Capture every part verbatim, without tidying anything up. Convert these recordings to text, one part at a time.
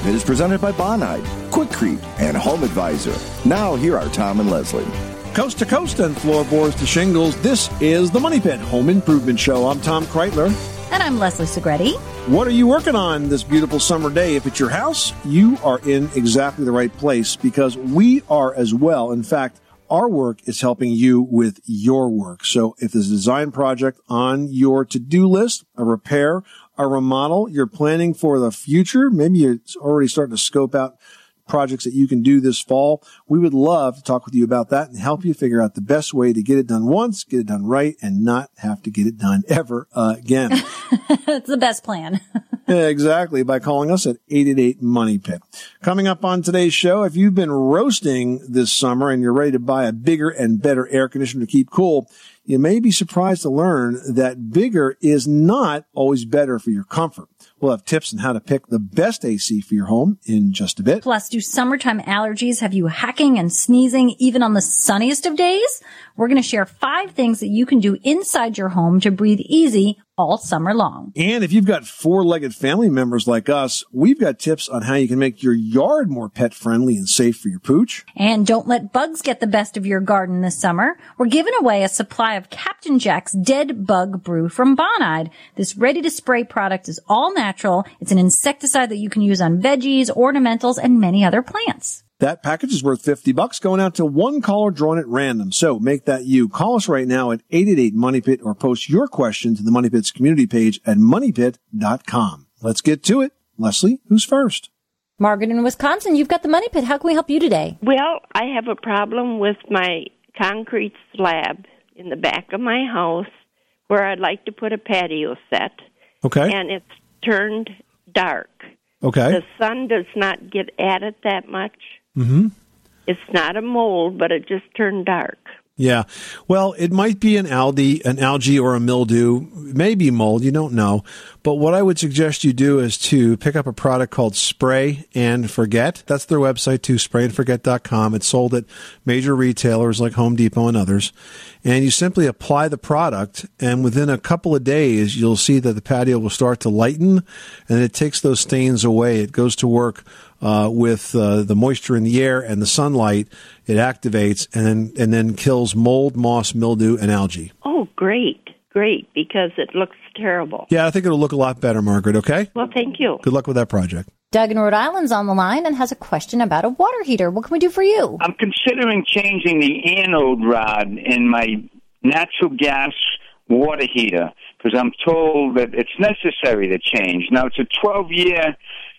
Pit is presented by Bonide, Quikrete, and Home Advisor. Now, here are Tom and Leslie. Coast to coast and floorboards to shingles, this is the Money Pit Home Improvement Show. I'm Tom Kreitler. And I'm Leslie Segretti. What are you working on this beautiful summer day? If it's your house, you are in exactly the right place because we are as well. In fact, our work is helping you with your work. So if there's a design project on your to-do list, a repair, a remodel, you're planning for the future, maybe you're already starting to scope out projects that you can do this fall, we would love to talk with you about that and help you figure out the best way to get it done once, get it done right, and not have to get it done ever again. It's the best plan. Yeah, exactly, by calling us at eight eight eight, money pit. Coming up on today's show, if you've been roasting this summer and you're ready to buy a bigger and better air conditioner to keep cool, you may be surprised to learn that bigger is not always better for your comfort. We'll have tips on how to pick the best A C for your home in just a bit. Plus, do summertime allergies have you hacking and sneezing even on the sunniest of days? We're going to share five things that you can do inside your home to breathe easy all summer long. And if you've got four-legged family members like us, we've got tips on how you can make your yard more pet-friendly and safe for your pooch. And don't let bugs get the best of your garden this summer. We're giving away a supply of Captain Jack's Dead Bug Brew from Bonide. This ready-to-spray product is all natural. It's an insecticide that you can use on veggies, ornamentals, and many other plants. That package is worth fifty bucks, going out to one caller drawn at random. So make that you. Call us right now at eight eight eight, money pit or post your question to the Money Pit's community page at money pit dot com. Let's get to it. Leslie, who's first? Margaret in Wisconsin, you've got the Money Pit. How can we help you today? Well, I have a problem with my concrete slab in the back of my house where I'd like to put a patio set. Okay. And it's turned dark. Okay. The sun does not get at it that much. Mm-hmm. It's not a mold, but it just turned dark. Yeah. Well, it might be an algae, an algae or a mildew, maybe mold. You don't know. But what I would suggest you do is to pick up a product called Spray and Forget. That's their website too, spray and forget dot com. It's sold at major retailers like Home Depot and others. And you simply apply the product, and within a couple of days, you'll see that the patio will start to lighten, and it takes those stains away. It goes to work uh, with uh, the moisture in the air and the sunlight. It activates and then, and then kills mold, moss, mildew, and algae. Oh, great. Great, because it looks terrible. Yeah, I think it'll look a lot better, Margaret, okay? Well, thank you. Good luck with that project. Doug in Rhode Island's on the line and has a question about a water heater. What can we do for you? I'm considering changing the anode rod in my natural gas water heater because I'm told that it's necessary to change. Now, it's a twelve-year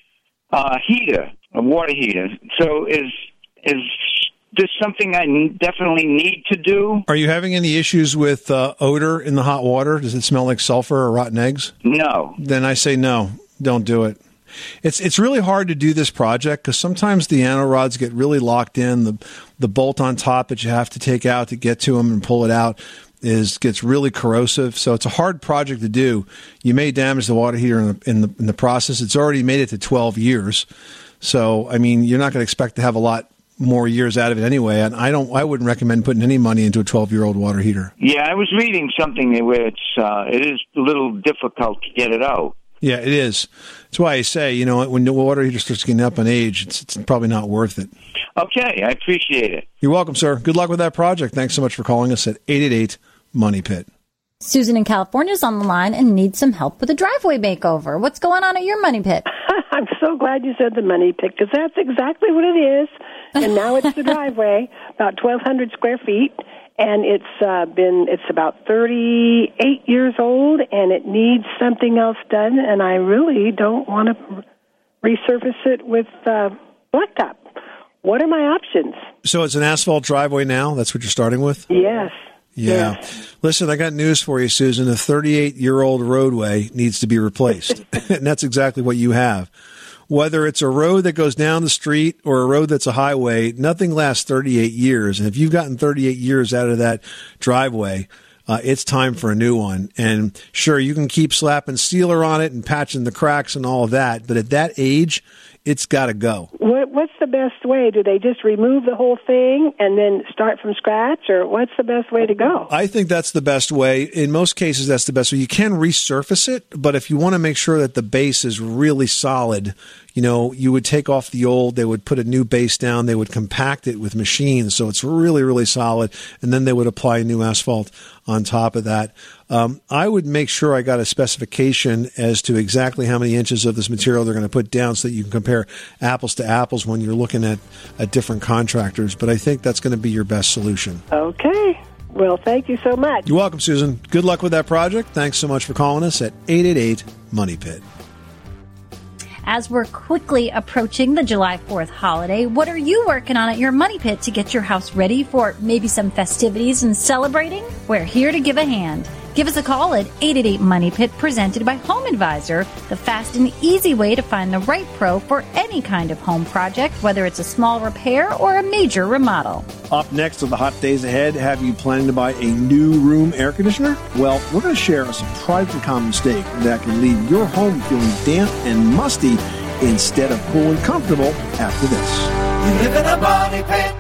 uh, heater, a water heater. So is is this something I definitely need to do? Are you having any issues with uh, odor in the hot water? Does it smell like sulfur or rotten eggs? No. Then I say no, don't do it. It's it's really hard to do this project because sometimes the anode rods get really locked in. The the bolt on top that you have to take out to get to them and pull it out is gets really corrosive. So it's a hard project to do. You may damage the water heater in the in the, in the process. It's already made it to twelve years. So I mean, you're not going to expect to have a lot more years out of it anyway. And I don't. I wouldn't recommend putting any money into a twelve-year-old water heater. Yeah, I was reading something where it's uh, it is a little difficult to get it out. Yeah, it is. That's why I say, you know, when the water heater starts getting up in age, it's, it's probably not worth it. Okay, I appreciate it. You're welcome, sir. Good luck with that project. Thanks so much for calling us at eight eight eight, money pit. Susan in California is on the line and needs some help with a driveway makeover. What's going on at your Money Pit? I'm so glad you said the Money Pit because that's exactly what it is. And now it's the driveway, about twelve hundred square feet. And it's uh, been, it's about thirty-eight years old, and it needs something else done, and I really don't want to resurface it with uh, blacktop. What are my options? So it's an asphalt driveway now? That's what you're starting with? Yes. Yeah. Yes. Listen, I got news for you, Susan. A thirty-eight-year-old roadway needs to be replaced, and that's exactly what you have. Whether it's a road that goes down the street or a road that's a highway, nothing lasts thirty-eight years. And if you've gotten thirty-eight years out of that driveway, uh, it's time for a new one. And sure, you can keep slapping sealer on it and patching the cracks and all of that. But at that age, it's got to go. What, what's the best way? Do they just remove the whole thing and then start from scratch, or what's the best way to go? I think that's the best way. In most cases, that's the best way. You can resurface it, but if you want to make sure that the base is really solid, you know, you would take off the old, they would put a new base down, they would compact it with machines so it's really, really solid, and then they would apply new asphalt on top of that. Um, I would make sure I got a specification as to exactly how many inches of this material they're going to put down so that you can compare apples to apples when you're looking at, at different contractors. But I think that's going to be your best solution. Okay. Well, thank you so much. You're welcome, Susan. Good luck with that project. Thanks so much for calling us at eight eight eight, money pit. As we're quickly approaching the July fourth holiday, what are you working on at your Money Pit to get your house ready for maybe some festivities and celebrating? We're here to give a hand. Give us a call at eight eight eight, money pit, presented by Home Advisor, the fast and easy way to find the right pro for any kind of home project, whether it's a small repair or a major remodel. Up next on the hot days ahead, have you planning to buy a new room air conditioner? Well, we're going to share a surprisingly common mistake that can leave your home feeling damp and musty instead of cool and comfortable after this. You live in a Money Pit.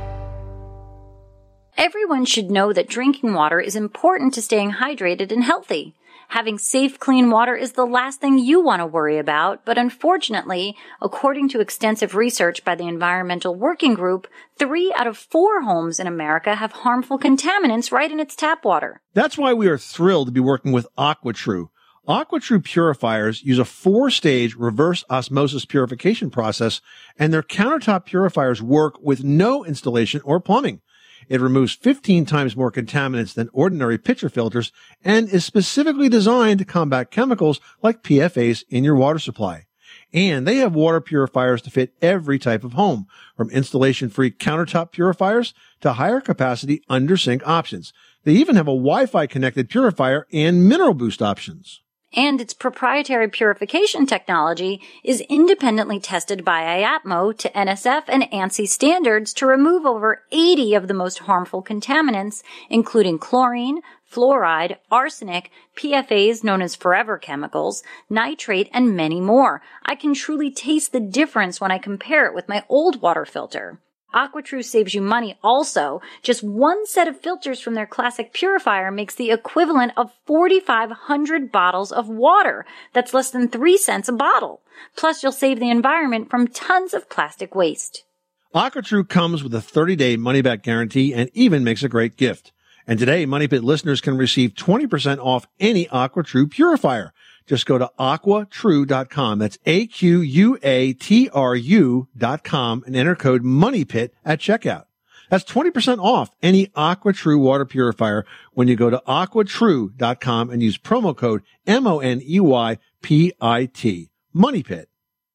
Everyone should know that drinking water is important to staying hydrated and healthy. Having safe, clean water is the last thing you want to worry about, but unfortunately, according to extensive research by the Environmental Working Group, three out of four homes in America have harmful contaminants right in its tap water. That's why we are thrilled to be working with AquaTrue. AquaTrue purifiers use a four-stage reverse osmosis purification process, and their countertop purifiers work with no installation or plumbing. It removes fifteen times more contaminants than ordinary pitcher filters and is specifically designed to combat chemicals like P F As in your water supply. And they have water purifiers to fit every type of home, from installation-free countertop purifiers to higher capacity under-sink options. They even have a Wi-Fi connected purifier and mineral boost options. And its proprietary purification technology is independently tested by I A P M O to N S F and ANSI standards to remove over eighty of the most harmful contaminants, including chlorine, fluoride, arsenic, P F As known as forever chemicals, nitrate, and many more. I can truly taste the difference when I compare it with my old water filter. AquaTrue saves you money also. Just one set of filters from their classic purifier makes the equivalent of forty-five hundred bottles of water. That's less than three cents a bottle. Plus, you'll save the environment from tons of plastic waste. AquaTrue comes with a thirty-day money-back guarantee and even makes a great gift. And today, Money Pit listeners can receive twenty percent off any AquaTrue purifier. Just go to aqua true dot com. That's A Q U A T R U dot com and enter code MONEYPIT at checkout. That's twenty percent off any AquaTrue water purifier when you go to aqua true dot com and use promo code M O N E Y P I T. MONEYPIT.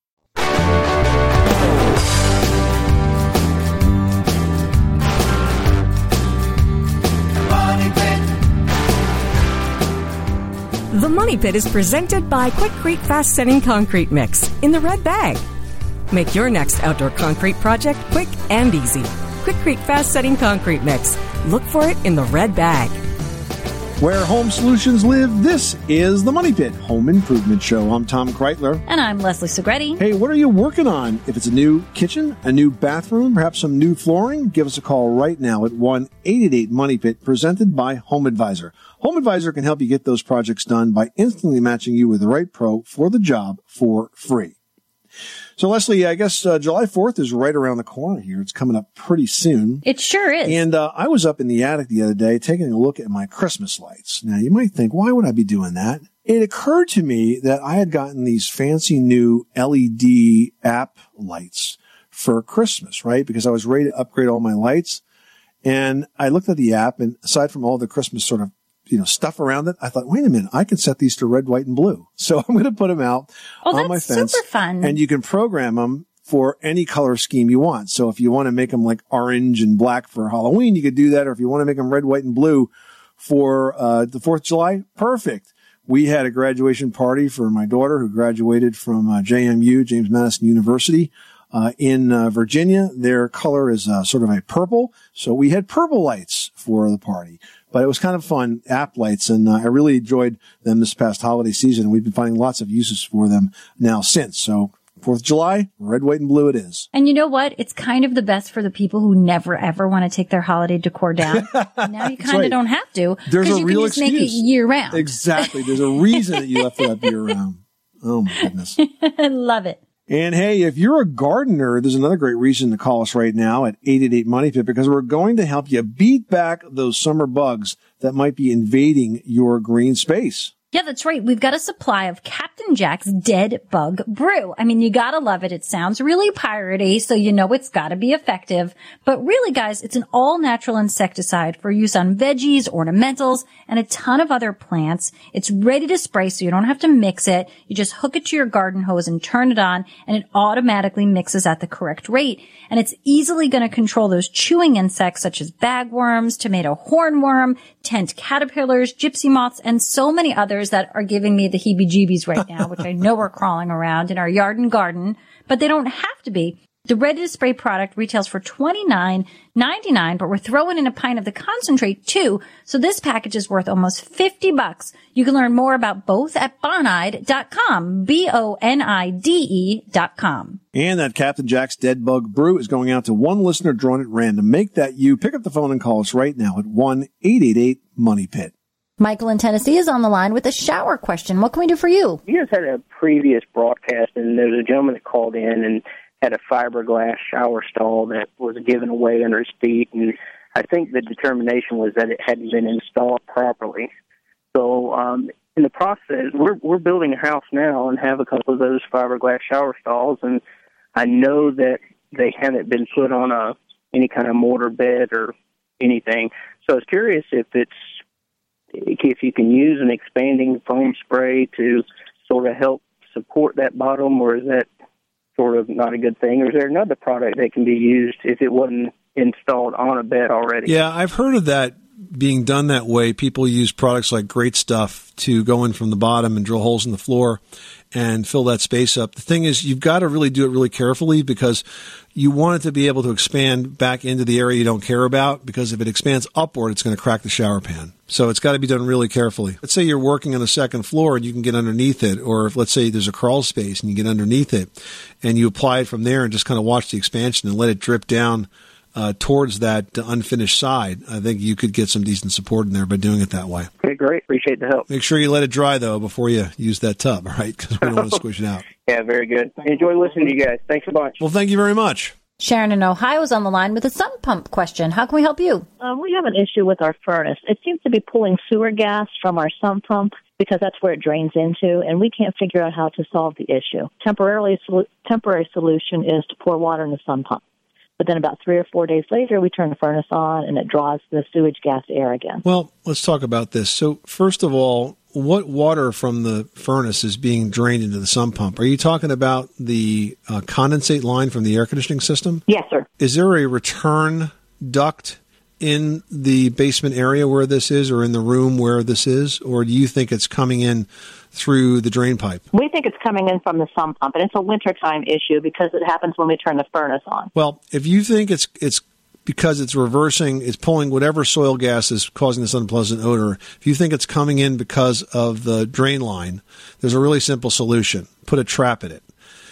The Money Pit is presented by Quikrete Fast Setting Concrete Mix in the red bag. Make your next outdoor concrete project quick and easy. Quikrete Fast Setting Concrete Mix. Look for it in the red bag. Where home solutions live, this is the Money Pit Home Improvement Show. I'm Tom Kreitler. And I'm Leslie Segretti. Hey, what are you working on? If it's a new kitchen, a new bathroom, perhaps some new flooring, give us a call right now at one eight eight eight, money pit, presented by Home Advisor. Home Advisor can help you get those projects done by instantly matching you with the right pro for the job for free. So, Leslie, I guess uh, July fourth is right around the corner here. It's coming up pretty soon. It sure is. And uh, I was up in the attic the other day taking a look at my Christmas lights. Now, you might think, why would I be doing that? It occurred to me that I had gotten these fancy new L E D app lights for Christmas, right? Because I was ready to upgrade all my lights. And I looked at the app, and aside from all the Christmas sort of you know, stuff around it, I thought, wait a minute, I can set these to red, white, and blue. So I'm going to put them out oh, on my fence. Super fun. And you can program them for any color scheme you want. So if you want to make them like orange and black for Halloween, you could do that. Or if you want to make them red, white, and blue for uh the fourth of July, perfect. We had a graduation party for my daughter who graduated from uh, J M U, James Madison University, uh in uh, Virginia. Their color is uh, sort of a purple. So we had purple lights for the party. But it was kind of fun, app lights, and uh, I really enjoyed them this past holiday season. And we've been finding lots of uses for them now since. So fourth of July, red, white, and blue it is. And you know what? It's kind of the best for the people who never, ever want to take their holiday decor down. Now you kind of right. don't have to. There's a you real can just excuse. make it year round. Exactly. There's a reason that you left it up year round. Oh, my goodness. I love it. And hey, if you're a gardener, there's another great reason to call us right now at eight eight eight money pit, because we're going to help you beat back those summer bugs that might be invading your green space. Yeah, that's right. We've got a supply of Captain Jack's Dead Bug Brew. I mean, you gotta love it. It sounds really piratey, so you know it's gotta be effective. But really, guys, it's an all-natural insecticide for use on veggies, ornamentals, and a ton of other plants. It's ready to spray, so you don't have to mix it. You just hook it to your garden hose and turn it on, and it automatically mixes at the correct rate. And it's easily gonna control those chewing insects such as bagworms, tomato hornworm, tent caterpillars, gypsy moths, and so many others that are giving me the heebie-jeebies right now, which I know are crawling around in our yard and garden, but they don't have to be. The ready-to-spray product retails for twenty-nine ninety-nine, but we're throwing in a pint of the concentrate too, so this package is worth almost fifty bucks. You can learn more about both at bonide dot com, B O N I D E dot com. And that Captain Jack's Dead Bug Brew is going out to one listener drawn at random. Make that you. Pick up the phone and call us right now at one eight eight eight money pit. Michael in Tennessee is on the line with a shower question. What can we do for you? You guys had a previous broadcast, and there was a gentleman that called in and had a fiberglass shower stall that was given away under his feet, and I think the determination was that it hadn't been installed properly. So um, in the process, we're we're building a house now and have a couple of those fiberglass shower stalls, and I know that they haven't been put on a any kind of mortar bed or anything. So I was curious if it's if you can use an expanding foam spray to sort of help support that bottom, or is that sort of not a good thing? Or is there another product that can be used if it wasn't installed on a bed already? Yeah, I've heard of that being done that way. People use products like Great Stuff to go in from the bottom and drill holes in the floor and fill that space up. The thing is, you've got to really do it really carefully, because you want it to be able to expand back into the area you don't care about, because if it expands upward, it's going to crack the shower pan. So it's got to be done really carefully. Let's say you're working on the second floor and you can get underneath it, or if, let's say there's a crawl space and you get underneath it and you apply it from there and just kind of watch the expansion and let it drip down uh, towards that uh, unfinished side. I think you could get some decent support in there by doing it that way. Okay, great. Appreciate the help. Make sure you let it dry, though, before you use that tub, all right? Because we don't want to squish it out. Yeah, very good. Enjoy listening to you guys. Thanks a bunch. Well, thank you very much. Sharon in Ohio is on the line with a sun pump question. How can we help you? Um, we have an issue with our furnace. It seems to be pulling sewer gas from our sump pump because that's where it drains into, and we can't figure out how to solve the issue. Temporarily, sol- temporary solution is to pour water in the sump pump. But then about three or four days later, we turn the furnace on, and it draws the sewage gas air again. Well, let's talk about this. So, first of all, what water from the furnace is being drained into the sump pump? Are you talking about the uh, condensate line from the air conditioning system? Yes, sir. Is there a return duct in the basement area where this is, or in the room where this is? Or do you think it's coming in through the drain pipe? We think it's coming in from the sump pump, and it's a wintertime issue because it happens when we turn the furnace on. Well, if you think it's it's because it's reversing, it's pulling whatever soil gas is causing this unpleasant odor, if you think it's coming in because of the drain line, there's a really simple solution. Put a trap in it.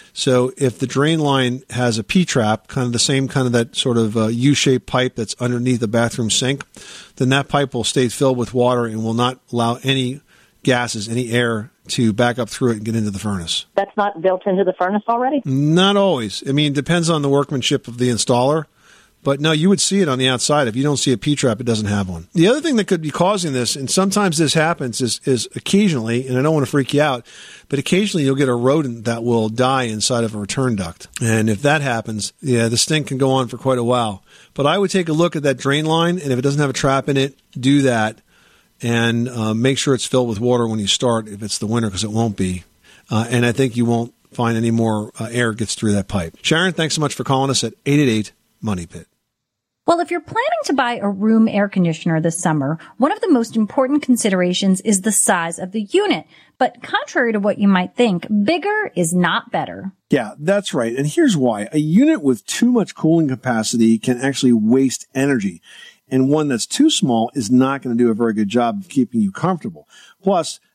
So if the drain line has a P-trap, kind of the same kind of that sort of uh, U-shaped pipe that's underneath the bathroom sink, then that pipe will stay filled with water and will not allow any gases, any air to back up through it and get into the furnace. That's not built into the furnace already? Not always. I mean, it depends on the workmanship of the installer. But no, you would see it on the outside. If you don't see a P-trap, it doesn't have one. The other thing that could be causing this, and sometimes this happens, is, is occasionally, and I don't want to freak you out, but occasionally you'll get a rodent that will die inside of a return duct. And if that happens, yeah, the stink can go on for quite a while. But I would take a look at that drain line, and if it doesn't have a trap in it, do that, and uh, make sure it's filled with water when you start, if it's the winter, because it won't be. Uh, and I think you won't find any more uh, air gets through that pipe. Sharon, thanks so much for calling us at eight eight eight money pit. Well, if you're planning to buy a room air conditioner this summer, one of the most important considerations is the size of the unit. But contrary to what you might think, bigger is not better. Yeah, that's right. And here's why. A unit with too much cooling capacity can actually waste energy. And one that's too small is not going to do a very good job of keeping you comfortable. Plus,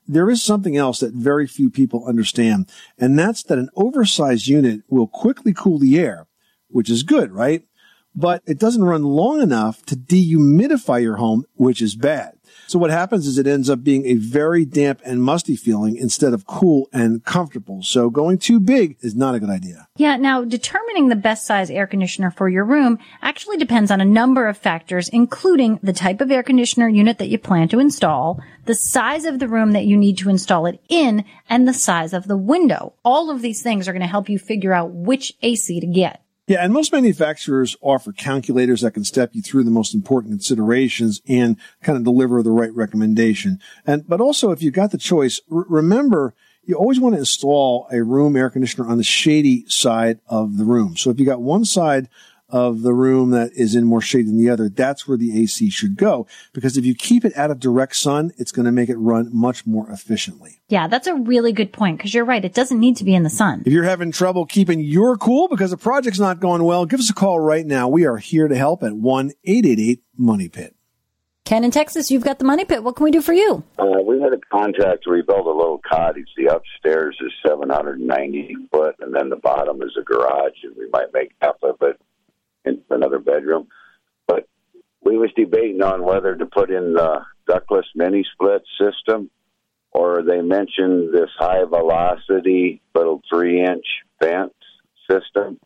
there is something else that very few people understand, and that's that an oversized unit will quickly cool the air, which is good, right? But it doesn't run long enough to dehumidify your home, which is bad. So what happens is it ends up being a very damp and musty feeling instead of cool and comfortable. So going too big is not a good idea. Yeah, now determining the best size air conditioner for your room actually depends on a number of factors, including the type of air conditioner unit that you plan to install, the size of the room that you need to install it in, and the size of the window. All of these things are going to help you figure out which A C to get. Yeah, and most manufacturers offer calculators that can step you through the most important considerations and kind of deliver the right recommendation. And but also, if you've got the choice, r- remember, you always want to install a room air conditioner on the shady side of the room. So if you got one side of the room that is in more shade than the other, that's where the A C should go. Because if you keep it out of direct sun, it's going to make it run much more efficiently. Yeah, that's a really good point, because you're right. It doesn't need to be in the sun. If you're having trouble keeping your cool because the project's not going well, give us a call right now. We are here to help at one eight eight eight money pit. Ken in Texas, you've got the Money Pit. What can we do for you? Uh, we had a contract to rebuild a little cottage. The upstairs is seven hundred ninety foot, and then the bottom is a garage, and we might make half of it into another bedroom. But we was debating on whether to put in the ductless mini split system, or they mentioned this high velocity little three inch vent system.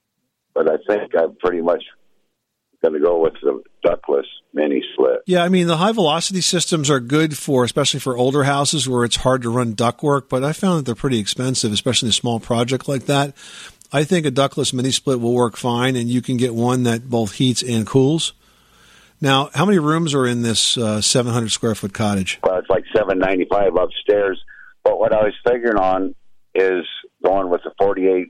But I think I'm pretty much going to go with the ductless mini split. Yeah, I mean, the high velocity systems are good for, especially for older houses where it's hard to run ductwork, but I found that they're pretty expensive, especially in a small project like that. I think a ductless mini split will work fine, and you can get one that both heats and cools. Now, how many rooms are in this uh, seven hundred square foot cottage? Well, it's like seven ninety-five upstairs. But what I was figuring on is going with the forty-eight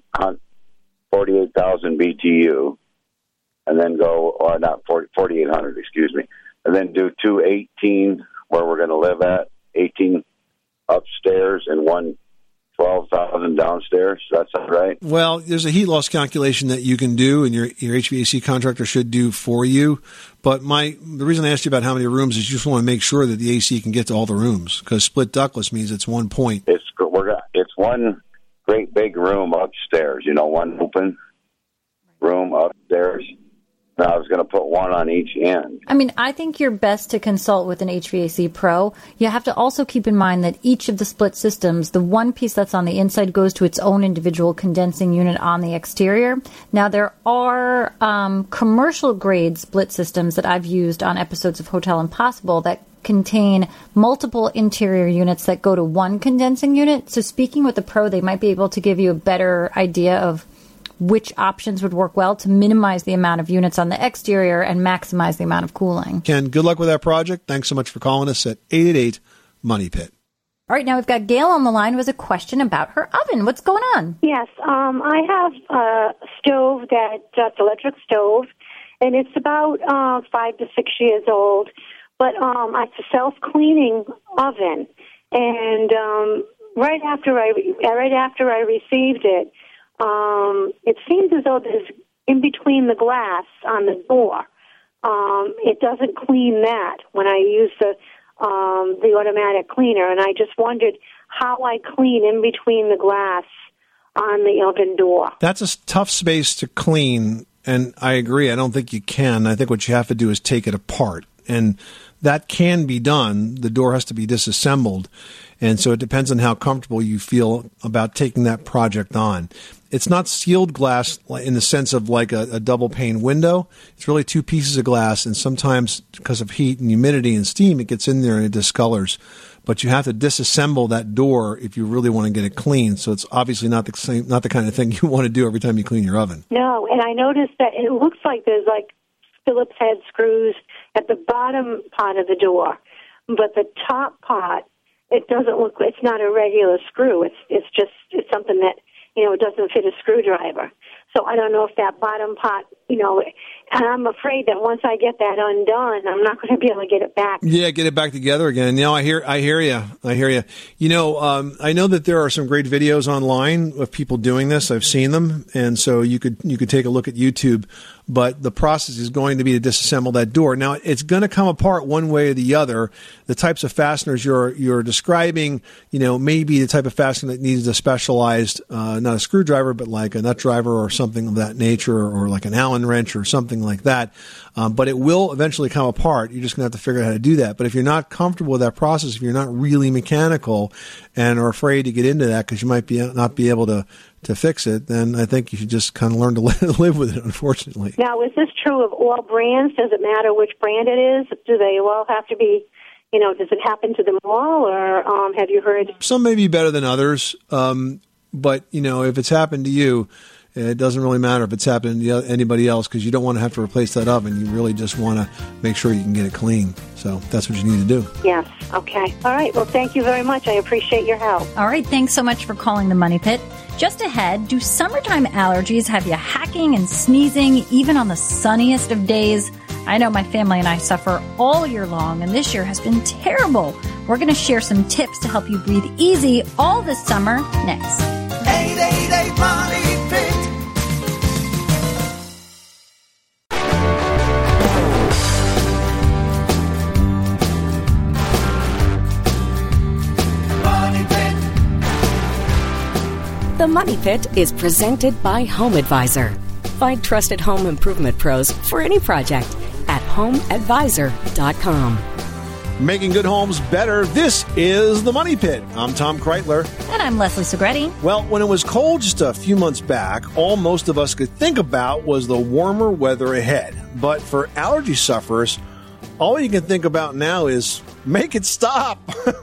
thousand B T U, and then go, or not forty-eight hundred, excuse me, and then do two eighteen where we're going to live at, eighteen upstairs and one twelve thousand downstairs. That's right. Well, there's a heat loss calculation that you can do, and your your H V A C contractor should do for you. But my the reason I asked you about how many rooms is you just want to make sure that the A C can get to all the rooms, because split ductless means it's one point. It's we're it's one great big room upstairs. You know, one open room upstairs. Now, I was going to put one on each end. I mean, I think you're best to consult with an H V A C pro. You have to also keep in mind that each of the split systems, the one piece that's on the inside goes to its own individual condensing unit on the exterior. Now, there are um, commercial-grade split systems that I've used on episodes of Hotel Impossible that contain multiple interior units that go to one condensing unit. So speaking with the pro, they might be able to give you a better idea of which options would work well to minimize the amount of units on the exterior and maximize the amount of cooling. Ken, good luck with that project. Thanks so much for calling us at eight eight eight money pit. All right, now we've got Gail on the line who has a question about her oven. What's going on? Yes, um, I have a stove that, that's electric stove, and it's about uh, five to six years old, but um, it's a self-cleaning oven, and um, right after I right after I received it, Um, it seems as though there's in between the glass on the door. Um, it doesn't clean that when I use the um, the automatic cleaner, and I just wondered how I clean in between the glass on the oven door. That's a tough space to clean, and I agree. I don't think you can. I think what you have to do is take it apart, and that can be done. The door has to be disassembled, and so it depends on how comfortable you feel about taking that project on. It's not sealed glass in the sense of like a, a double pane window. It's really two pieces of glass, and sometimes because of heat and humidity and steam, it gets in there and it discolors. But you have to disassemble that door if you really want to get it clean. So it's obviously not the same, not the kind of thing you want to do every time you clean your oven. No, and I noticed that it looks like there's like Phillips head screws at the bottom part of the door, but the top part, it doesn't look. It's not a regular screw. It's it's just it's something that, you know, it doesn't fit a screwdriver. So I don't know if that bottom part, you know, and I'm afraid that once I get that undone, I'm not going to be able to get it back. Yeah, get it back together again. You know, I hear, I hear you. I hear you. You know, um, I know that there are some great videos online of people doing this. I've seen them, and so you could you could take a look at YouTube but the process is going to be to disassemble that door. Now, it's going to come apart one way or the other. The types of fasteners you're you're describing, you know, maybe the type of fastener that needs a specialized, uh, not a screwdriver, but like a nut driver or something of that nature, or like an Allen wrench or something like that. Um, but it will eventually come apart. You're just going to have to figure out how to do that. But if you're not comfortable with that process, if you're not really mechanical and are afraid to get into that because you might be not be able to, to fix it, then I think you should just kind of learn to live with it, unfortunately. Now, is this true of all brands? Does it matter which brand it is? Do they all have to be, you know, does it happen to them all, or um, have you heard? Some may be better than others, um, but, you know, if it's happened to you, it doesn't really matter if it's happened to anybody else, because you don't want to have to replace that oven. You really just want to make sure you can get it clean. So that's what you need to do. Yes. Okay. All right. Well, thank you very much. I appreciate your help. All right. Thanks so much for calling the Money Pit. Just ahead, do summertime allergies have you hacking and sneezing even on the sunniest of days? I know my family and I suffer all year long, and this year has been terrible. We're going to share some tips to help you breathe easy all this summer next. eight eight eight Money Pit. The Money Pit is presented by Home Advisor. Find trusted home improvement pros for any project at home advisor dot com. Making good homes better. This is the Money Pit. I'm Tom Kreitler. And I'm Leslie Segretti. Well, when it was cold just a few months back, all most of us could think about was the warmer weather ahead. But for allergy sufferers, all you can think about now is make it stop.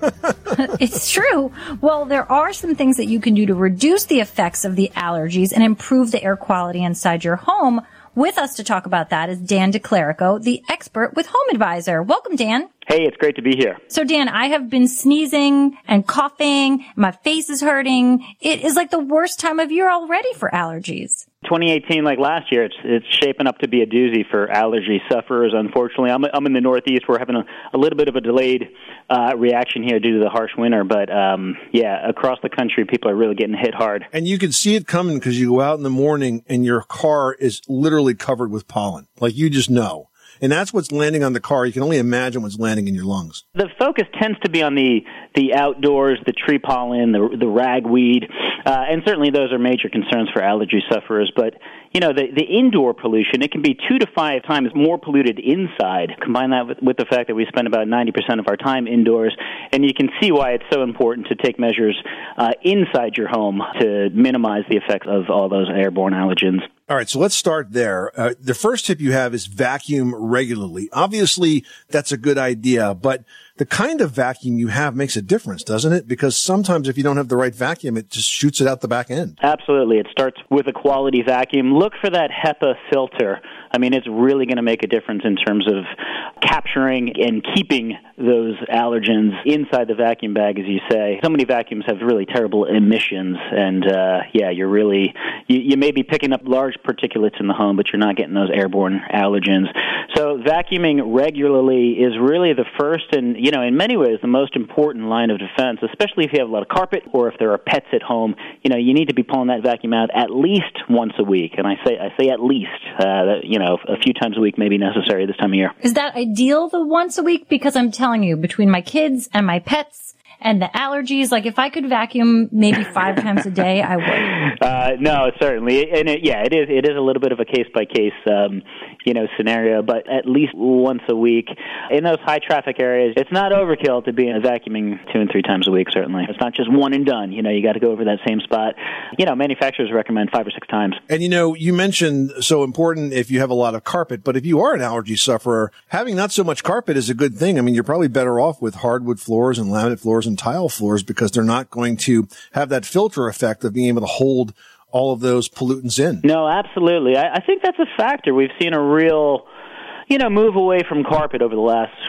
It's true. Well, there are some things that you can do to reduce the effects of the allergies and improve the air quality inside your home. With us to talk about that is Dan DeClerico, the expert with Home Advisor. Welcome, Dan. Hey, it's great to be here. So, Dan, I have been sneezing and coughing. My face is hurting. It is like the worst time of year already for allergies. twenty eighteen, like last year, it's it's shaping up to be a doozy for allergy sufferers, unfortunately. I'm I'm in the Northeast. We're having a, a little bit of a delayed uh, reaction here due to the harsh winter. But, um, yeah, across the country, people are really getting hit hard. And you can see it coming because you go out in the morning and your car is literally covered with pollen. Like, you just know. And that's what's landing on the car. You can only imagine what's landing in your lungs. The focus tends to be on the, the outdoors, the tree pollen, the, the ragweed, uh, and certainly those are major concerns for allergy sufferers. But, you know, the, the indoor pollution, it can be two to five times more polluted inside. Combine that with, with the fact that we spend about ninety percent of our time indoors, and you can see why it's so important to take measures uh, inside your home to minimize the effects of all those airborne allergens. All right, so let's start there. Uh, the first tip you have is vacuum regularly. Obviously, that's a good idea, but the kind of vacuum you have makes a difference, doesn't it? Because sometimes if you don't have the right vacuum, it just shoots it out the back end. Absolutely. It starts with a quality vacuum. Look for that HEPA filter. I mean, it's really going to make a difference in terms of capturing and keeping those allergens inside the vacuum bag, as you say. So many vacuums have really terrible emissions, and uh, yeah, you're really, you, you may be picking up large particulates in the home, but you're not getting those airborne allergens. So vacuuming regularly is really the first and, you know, in many ways the most important line of defense, especially if you have a lot of carpet or if there are pets at home. You know, you need to be pulling that vacuum out at least once a week, and I say I say at least, uh, that, you know, a few times a week may be necessary this time of year. Is that ideal, the once a week? Because I'm telling you, between my kids and my pets and the allergies, like if I could vacuum maybe five times a day, I would. Uh, no, certainly, and it, yeah, it is. It is a little bit of a case by case, um, you know, scenario. But at least once a week in those high traffic areas, it's not overkill to be vacuuming two and three times a week. Certainly, it's not just one and done. You know, you got to go over that same spot. You know, manufacturers recommend five or six times. And you know, you mentioned so important if you have a lot of carpet, but if you are an allergy sufferer, having not so much carpet is a good thing. I mean, you're probably better off with hardwood floors and laminate floors and tile floors because they're not going to have that filter effect of being able to hold all of those pollutants in. No, absolutely. I, I think that's a factor. We've seen a real, you know, move away from carpet over the last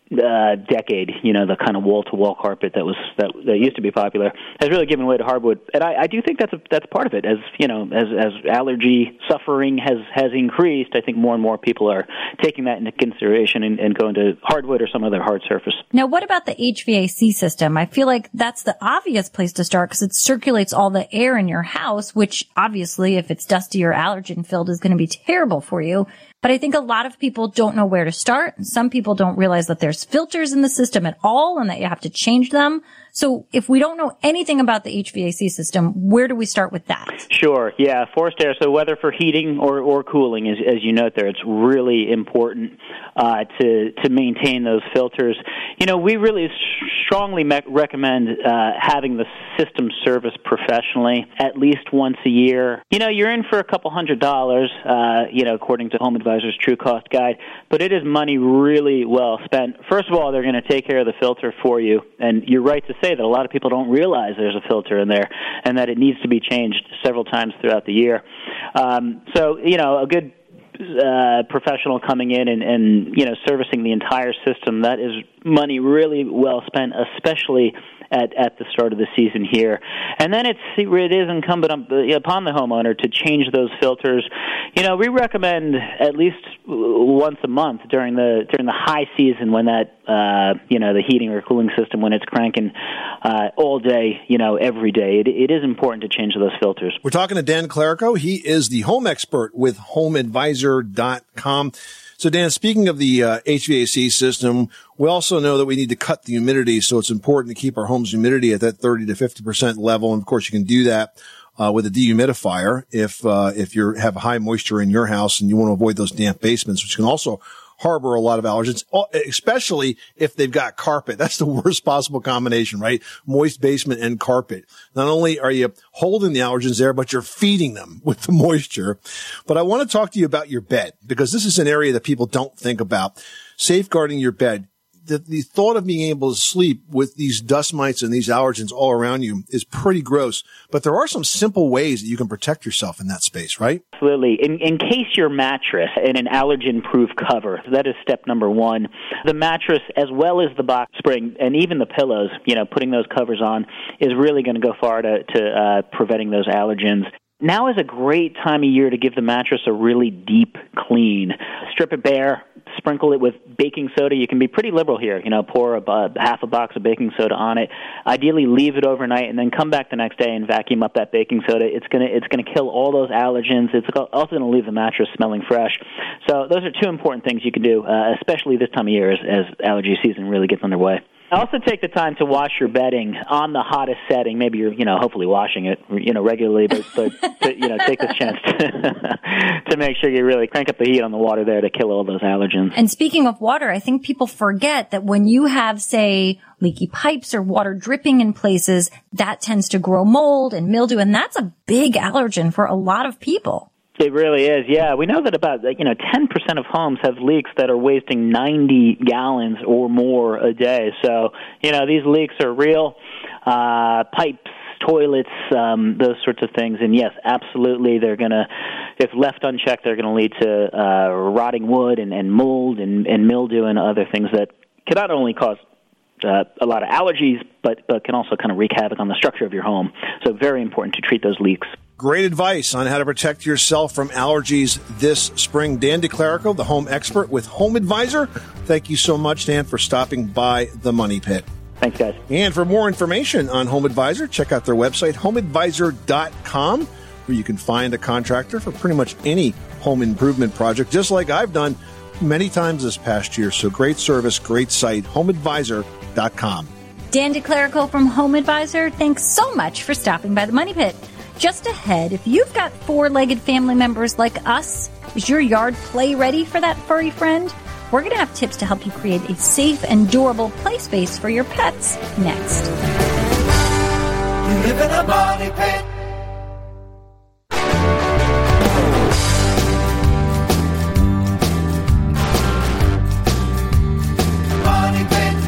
uh, decade, you know, the kind of wall-to-wall carpet that was that, that used to be popular has really given way to hardwood, and I, I do think that's a, that's part of it. As you know, as as allergy suffering has, has increased, I think more and more people are taking that into consideration and, and going to hardwood or some other hard surface. Now, what about the H V A C system? I feel like that's the obvious place to start because it circulates all the air in your house, which obviously, if it's dusty or allergen-filled, is going to be terrible for you. But I think a lot of people don't know where to start. Some people don't realize that there's filters in the system at all and that you have to change them. So if we don't know anything about the H V A C system, where do we start with that? Sure, yeah, forced air. So whether for heating or, or cooling, as, as you note there, it's really important uh, to to maintain those filters. You know, we really strongly me- recommend uh, having the system serviced professionally at least once a year. You know, you're in for a couple hundred dollars, uh, you know, according to Home Advisor's True Cost Guide, but it is money really well spent. First of all, they're going to take care of the filter for you, and you're right to say that a lot of people don't realize there's a filter in there and that it needs to be changed several times throughout the year. Um, so, you know, a good uh, professional coming in and, and, you know, servicing the entire system, that is money really well spent, especially at, at the start of the season here. And then it's, it is incumbent upon the homeowner to change those filters. You know, we recommend at least once a month during the during the high season when that, uh, you know, the heating or cooling system, when it's cranking uh, all day, you know, every day. It, it is important to change those filters. We're talking to Dan Clerico. He is the home expert with home advisor dot com. So, Dan, speaking of the uh, H V A C system, we also know that we need to cut the humidity, so it's important to keep our home's humidity at that thirty to fifty percent level. And, of course, you can do that uh, with a dehumidifier if uh, if you have high moisture in your house and you want to avoid those damp basements, which can also harbor a lot of allergens, especially if they've got carpet. That's the worst possible combination, right? Moist basement and carpet. Not only are you holding the allergens there, but you're feeding them with the moisture. But I want to talk to you about your bed, because this is an area that people don't think about. Safeguarding your bed. The, the thought of being able to sleep with these dust mites and these allergens all around you is pretty gross. But there are some simple ways that you can protect yourself in that space, right? Absolutely. In, encase your mattress in an allergen-proof cover. That is step number one. The mattress, as well as the box spring, and even the pillows, you know, putting those covers on is really going to go far to, to uh, preventing those allergens. Now is a great time of year to give the mattress a really deep clean. Strip it bare, sprinkle it with baking soda. You can be pretty liberal here. You know, pour a, a half a box of baking soda on it. Ideally, leave it overnight and then come back the next day and vacuum up that baking soda. It's gonna it's gonna kill all those allergens. It's also gonna leave the mattress smelling fresh. So those are two important things you can do, uh, especially this time of year as, as allergy season really gets underway. Also take the time to wash your bedding on the hottest setting. Maybe you're, you know, hopefully washing it, you know, regularly, but, but to, you know, take this chance to, to make sure you really crank up the heat on the water there to kill all those allergens. And speaking of water, I think people forget that when you have, say, leaky pipes or water dripping in places, that tends to grow mold and mildew, and that's a big allergen for a lot of people. It really is, yeah. We know that about, you know, ten percent of homes have leaks that are wasting ninety gallons or more a day. So, you know, these leaks are real. Uh, pipes, toilets, um, those sorts of things. And, yes, absolutely, they're going to, if left unchecked, they're going to lead to uh, rotting wood and, and mold and, and mildew and other things that can not only cause uh, a lot of allergies, but, but can also kind of wreak havoc on the structure of your home. So very important to treat those leaks. Great advice on how to protect yourself from allergies this spring. Dan DeClerico, the home expert with Home Advisor. Thank you so much, Dan, for stopping by the Money Pit. Thanks, guys. And for more information on Home Advisor, check out their website, home advisor dot com, where you can find a contractor for pretty much any home improvement project, just like I've done many times this past year. So great service, great site, home advisor dot com. Dan DeClerico from Home Advisor, thanks so much for stopping by the Money Pit. Just ahead, if you've got four-legged family members like us, is your yard play ready for that furry friend? We're going to have tips to help you create a safe and durable play space for your pets next. You live in a money pit. Money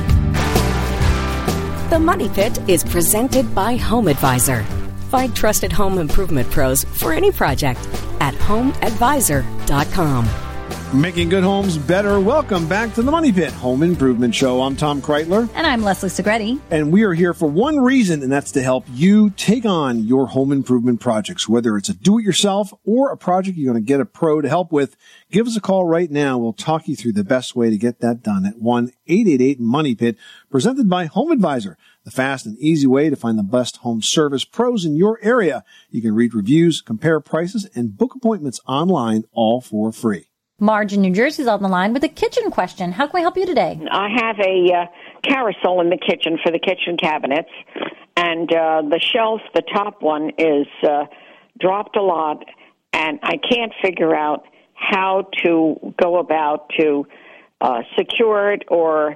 pit. The Money Pit is presented by Home Advisor. Find trusted home improvement pros for any project at home advisor dot com. Making good homes better. Welcome back to the Money Pit Home Improvement Show. I'm Tom Kreitler. And I'm Leslie Segretti. And we are here for one reason, and that's to help you take on your home improvement projects. Whether it's a do-it-yourself or a project you're going to get a pro to help with, give us a call right now. We'll talk you through the best way to get that done at one eight eight eight money pit, presented by Home Advisor, the fast and easy way to find the best home service pros in your area. You can read reviews, compare prices, and book appointments online, all for free. Marge in New Jersey is on the line with a kitchen question. How can we help you today? I have a uh, carousel in the kitchen for the kitchen cabinets, and uh, the shelf, the top one, is uh, dropped a lot, and I can't figure out how to go about to uh, secure it, or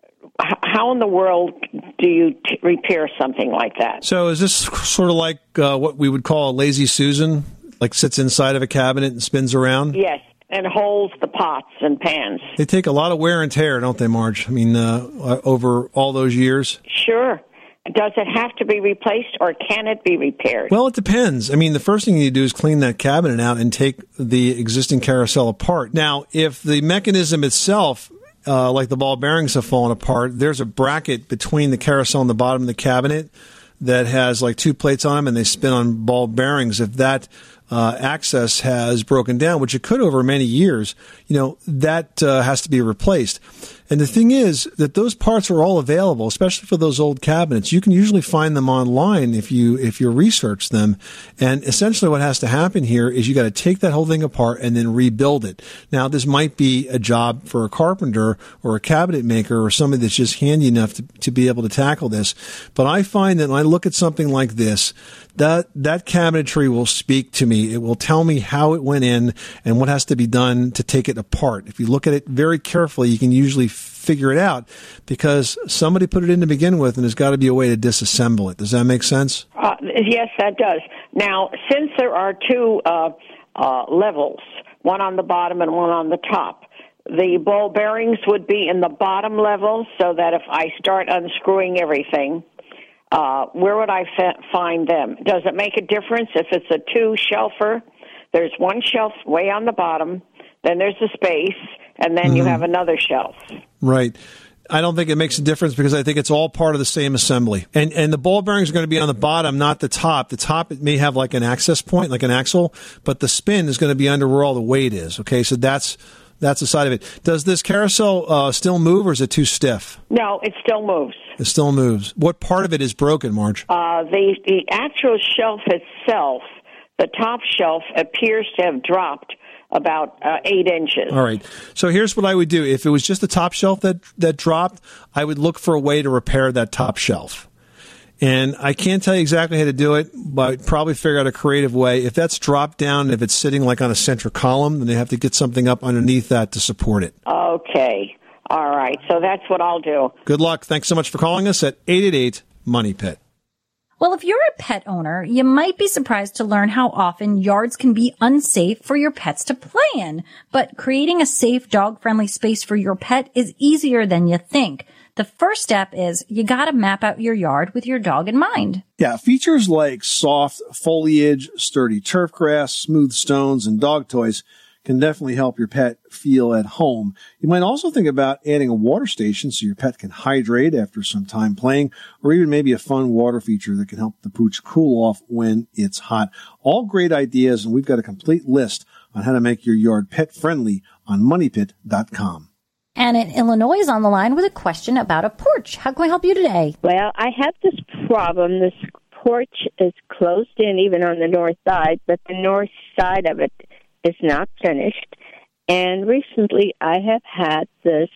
h- how in the world do you t- repair something like that? So is this sort of like uh, what we would call a lazy Susan, like sits inside of a cabinet and spins around? Yes. And holds the pots and pans. They take a lot of wear and tear, don't they, Marge? I mean, uh, over all those years? Sure. Does it have to be replaced, or can it be repaired? Well, it depends. I mean, the first thing you do is clean that cabinet out and take the existing carousel apart. Now, if the mechanism itself, uh, like the ball bearings have fallen apart, there's a bracket between the carousel and the bottom of the cabinet that has like two plates on them, and they spin on ball bearings. If that uh, access has broken down, which it could over many years, you know, that uh, has to be replaced. And the thing is that those parts are all available, especially for those old cabinets. You can usually find them online if you if you research them. And essentially what has to happen here is you got to take that whole thing apart and then rebuild it. Now, this might be a job for a carpenter or a cabinet maker or somebody that's just handy enough to, to be able to tackle this. But I find that when I look at something like this, that that cabinetry will speak to me. It will tell me how it went in and what has to be done to take it apart. If you look at it very carefully, you can usually figure it out because somebody put it in to begin with, and there's got to be a way to disassemble it. Does that make sense? Uh, yes, that does. Now, since there are two uh, uh, levels, one on the bottom and one on the top, the ball bearings would be in the bottom level, so that if I start unscrewing everything, uh, where would I fa- find them? Does it make a difference if it's a two-shelfer? There's one shelf way on the bottom, then there's a space, and then mm-hmm. you have another shelf. Right. I don't think it makes a difference because I think it's all part of the same assembly. And and the ball bearings are going to be on the bottom, not the top. The top, it may have like an access point, like an axle, but the spin is going to be under where all the weight is. Okay, so that's that's the side of it. Does this carousel uh, still move, or is it too stiff? No, it still moves. It still moves. What part of it is broken, Marge? Uh, the, the actual shelf itself, the top shelf, appears to have dropped about uh, eight inches. All right. So here's what I would do. If it was just the top shelf that, that dropped, I would look for a way to repair that top shelf. And I can't tell you exactly how to do it, but I'd probably figure out a creative way. If that's dropped down, if it's sitting like on a center column, then they have to get something up underneath that to support it. Okay. All right. So that's what I'll do. Good luck. Thanks so much for calling us at eight eight eight money pit. Well, if you're a pet owner, you might be surprised to learn how often yards can be unsafe for your pets to play in. But creating a safe, dog-friendly space for your pet is easier than you think. The first step is you gotta map out your yard with your dog in mind. Yeah, features like soft foliage, sturdy turf grass, smooth stones, and dog toys can definitely help your pet feel at home. You might also think about adding a water station so your pet can hydrate after some time playing, or even maybe a fun water feature that can help the pooch cool off when it's hot. All great ideas, and we've got a complete list on how to make your yard pet friendly on money pit dot com. Anna in Illinois is on the line with a question about a porch. How can we help you today? Well, I have this problem. This porch is closed in even on the north side, but the north side of it is not finished. And recently I have had this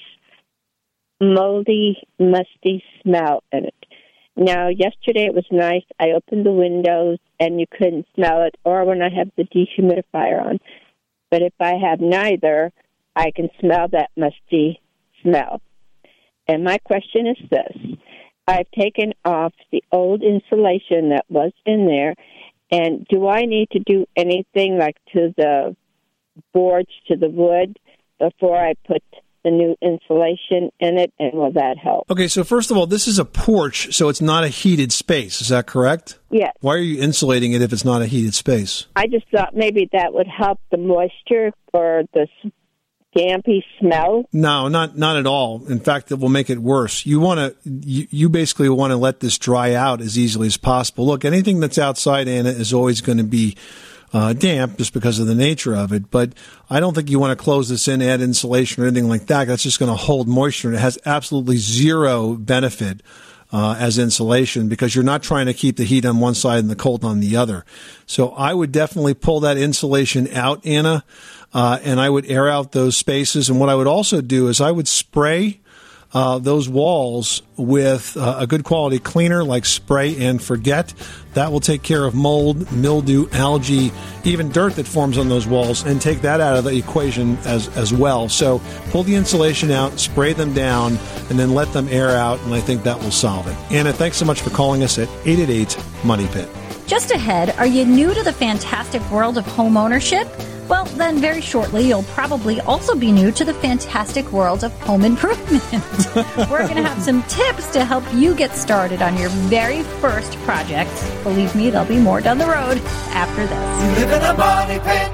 moldy, musty smell in it. Now, yesterday it was nice. I opened the windows and you couldn't smell it, or when I have the dehumidifier on. But if I have neither, I can smell that musty smell. And my question is this. I've taken off the old insulation that was in there, and do I need to do anything like to the boards, to the wood, before I put the new insulation in it, and will that help? Okay, so first of all, this is a porch, so it's not a heated space. Is that correct? Yes. Why are you insulating it if it's not a heated space? I just thought maybe that would help the moisture or the dampy smell? No, not not at all. In fact, it will make it worse. You want to, you, you basically want to let this dry out as easily as possible. Look, anything that's outside, Anna, is always going to be uh, damp just because of the nature of it. But I don't think you want to close this in, add insulation or anything like that. That's just going to hold moisture, and it has absolutely zero benefit Uh, as insulation, because you're not trying to keep the heat on one side and the cold on the other. So I would definitely pull that insulation out, Anna, uh, and I would air out those spaces. And what I would also do is I would spray uh, those walls with uh, a good quality cleaner like Spray and Forget. That will take care of mold, mildew, algae, even dirt that forms on those walls, and take that out of the equation as as well. So pull the insulation out, spray them down, and then let them air out, and I think that will solve it. Anna, thanks so much for calling us at eight eight eight, MONEY PIT. Just ahead, are you new to the fantastic world of home ownership? Well, then very shortly, you'll probably also be new to the fantastic world of home improvement. We're going to have some tips to help you get started on your very first project. Believe me, there'll be more down the road after this. You live in a money pit.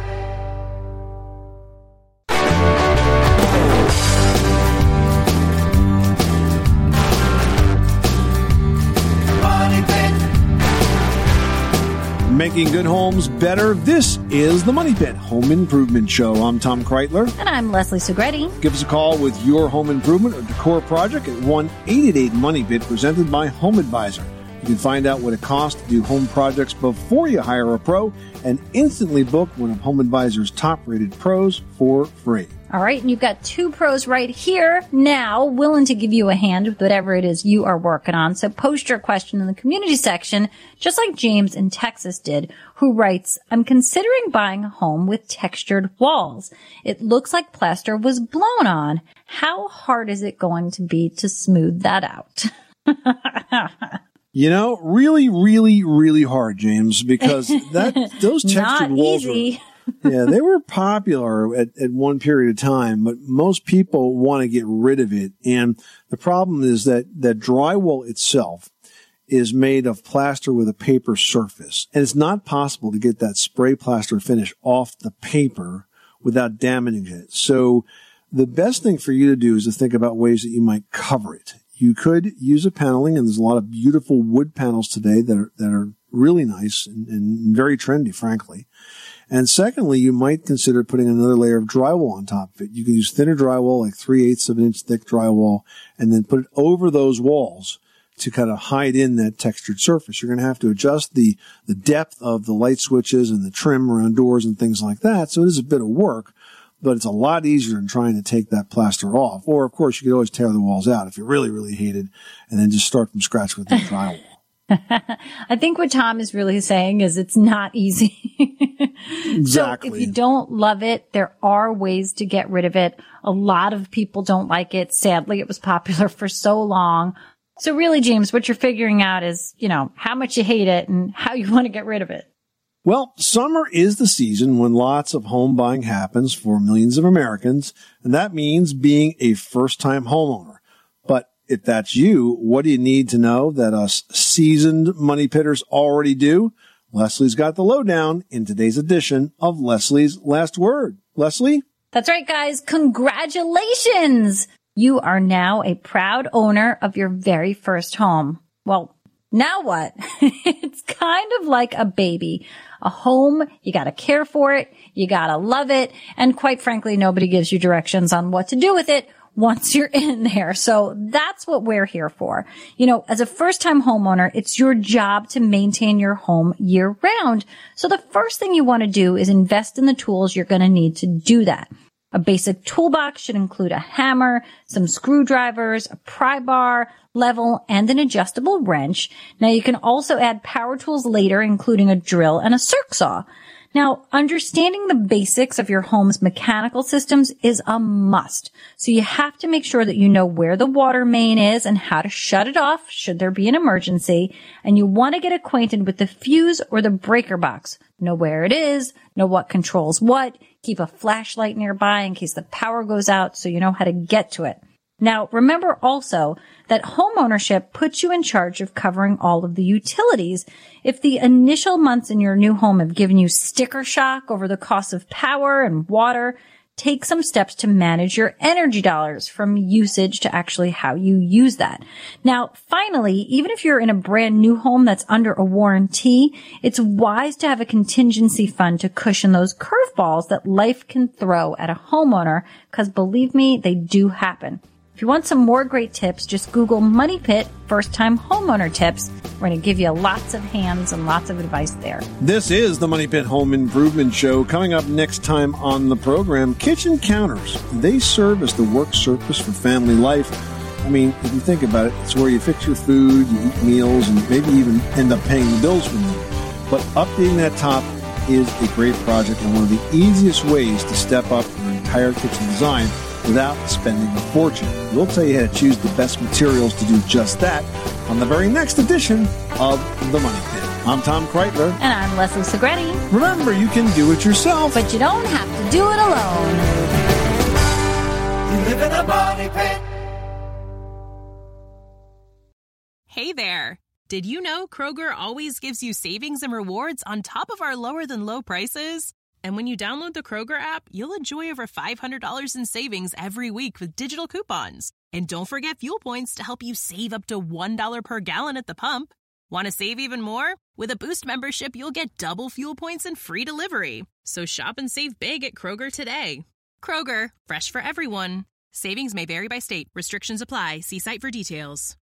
Making good homes better. This is the Money Pit Home Improvement Show. I'm Tom Kreitler. And I'm Leslie Segretti. Give us a call with your home improvement or decor project at one eight eight eight, MONEY PIT, presented by Home Advisor. You can find out what it costs to do home projects before you hire a pro and instantly book one of Home Advisor's top-rated pros for free. All right, and you've got two pros right here now willing to give you a hand with whatever it is you are working on. So post your question in the community section, just like James in Texas did, who writes, I'm considering buying a home with textured walls. It looks like plaster was blown on. How hard is it going to be to smooth that out? You know, really, really, really hard, James, because that those textured Not walls easy. Were, yeah, they were popular at, at one period of time, but most people want to get rid of it. And the problem is that, that drywall itself is made of plaster with a paper surface. And it's not possible to get that spray plaster finish off the paper without damaging it. So the best thing for you to do is to think about ways that you might cover it. You could use a paneling, and there's a lot of beautiful wood panels today that are, that are really nice and, and very trendy, frankly. And secondly, you might consider putting another layer of drywall on top of it. You can use thinner drywall, like three-eighths of an inch thick drywall, and then put it over those walls to kind of hide in that textured surface. You're going to have to adjust the, the depth of the light switches and the trim around doors and things like that. So it is a bit of work, but it's a lot easier than trying to take that plaster off. Or, of course, you could always tear the walls out if you really, really hate it, and then just start from scratch with the drywall. I think what Tom is really saying is it's not easy. Exactly. So if you don't love it, there are ways to get rid of it. A lot of people don't like it. Sadly, it was popular for so long. So really, James, what you're figuring out is, you know, how much you hate it and how you want to get rid of it. Well, summer is the season when lots of home buying happens for millions of Americans, and that means being a first-time homeowner. But if that's you, what do you need to know that us seasoned money pitters already do? Leslie's got the lowdown in today's edition of Leslie's Last Word. Leslie? That's right, guys. Congratulations! You are now a proud owner of your very first home. Well, now what? It's kind of like a baby. A home, you gotta care for it, you gotta love it, and quite frankly, nobody gives you directions on what to do with it once you're in there. So that's what we're here for. You know, as a first-time homeowner, it's your job to maintain your home year-round. So the first thing you want to do is invest in the tools you're going to need to do that. A basic toolbox should include a hammer, some screwdrivers, a pry bar, level, and an adjustable wrench. Now, you can also add power tools later, including a drill and a circ saw. Now, understanding the basics of your home's mechanical systems is a must. So you have to make sure that you know where the water main is and how to shut it off should there be an emergency. And you want to get acquainted with the fuse or the breaker box. Know where it is, know what controls what, keep a flashlight nearby in case the power goes out so you know how to get to it. Now, remember also that homeownership puts you in charge of covering all of the utilities. If the initial months in your new home have given you sticker shock over the cost of power and water, take some steps to manage your energy dollars from usage to actually how you use that. Now, finally, even if you're in a brand new home that's under a warranty, it's wise to have a contingency fund to cushion those curveballs that life can throw at a homeowner, because believe me, they do happen. If you want some more great tips, just Google Money Pit First Time Homeowner Tips. We're going to give you lots of hands and lots of advice there. This is the Money Pit Home Improvement Show. Coming up next time on the program, kitchen counters. They serve as the work surface for family life. I mean, if you think about it, it's where you fix your food, you eat meals, and maybe even end up paying the bills from them. But updating that top is a great project and one of the easiest ways to step up your entire kitchen design without spending a fortune. We'll tell you how to choose the best materials to do just that on the very next edition of The Money Pit. I'm Tom Kreitler. And I'm Leslie Segrete. Remember, you can do it yourself, but you don't have to do it alone. You live in a money pit. Hey there. Did you know Kroger always gives you savings and rewards on top of our lower than low prices? And when you download the Kroger app, you'll enjoy over five hundred dollars in savings every week with digital coupons. And don't forget fuel points to help you save up to one dollar per gallon at the pump. Want to save even more? With a Boost membership, you'll get double fuel points and free delivery. So shop and save big at Kroger today. Kroger, fresh for everyone. Savings may vary by state. Restrictions apply. See site for details.